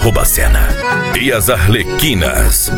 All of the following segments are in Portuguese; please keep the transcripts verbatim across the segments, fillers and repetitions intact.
Robacena e as Arlequinas.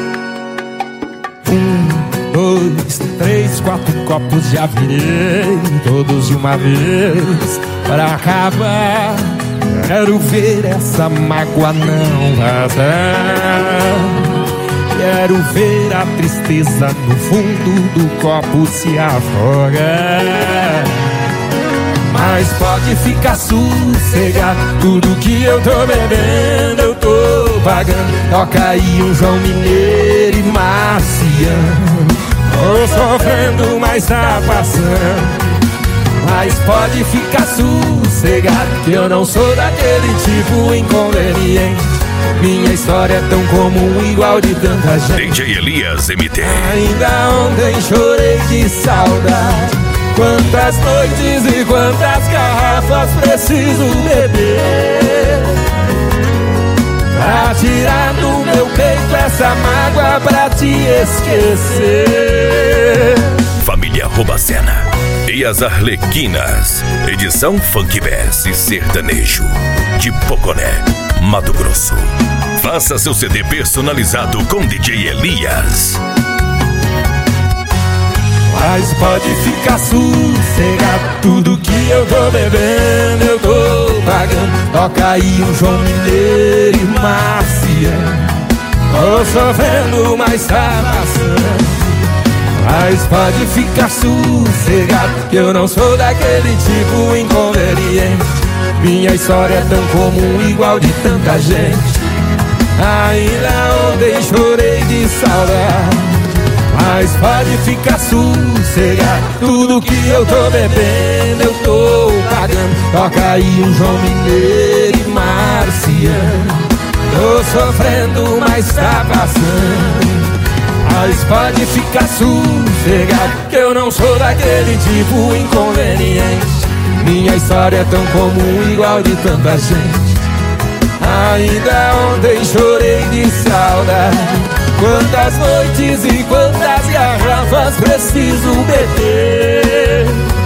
Um, dois, três, quatro copos já virei, todos de uma vez, pra acabar. Quero ver essa mágoa não vazar. Quero ver a tristeza no fundo do copo se afogar. Mas pode ficar sossegado, tudo que eu tô bebendo eu tô pagando. Toca aí um João Mineiro e Marciano. Tô sofrendo, mas tá passando. Mas pode ficar sossegado, que eu não sou daquele tipo inconveniente. Minha história é tão comum, igual de tanta gente. D J Elias M T. Ainda ontem chorei de saudade. Quantas noites e quantas garrafas preciso beber pra tirar do meu peito essa mágoa, pra te esquecer. Família Robacena e as Arlequinas. Edição Funk Bass e Sertanejo de Poconé, Mato Grosso. Faça seu C D personalizado com D J Elias. Mas pode ficar sossegado, tudo que eu tô bebendo eu tô pagando. Toca aí um João Mineiro e Marciano. Tô sofrendo, mas tá passando. Mas pode ficar sossegado, que eu não sou daquele tipo inconveniente. Minha história é tão comum, igual de tanta gente. Ainda ontem chorei de saudade. Mas pode ficar sossegado, tudo que eu tô bebendo eu tô pagando. Toca aí um João Mineiro e Marciano. Tô sofrendo, mas tá passando. Mas pode ficar sossegado, que eu não sou daquele tipo inconveniente. Minha história é tão comum, igual de tanta gente. Ainda ontem chorei de saudade. Quantas noites e quantas garrafas preciso beber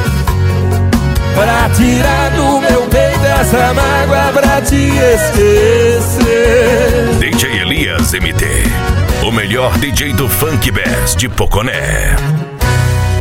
pra tirar do meu peito essa mágoa, pra te esquecer. D J Elias M T, o melhor D J do Funk Bass de Poconé.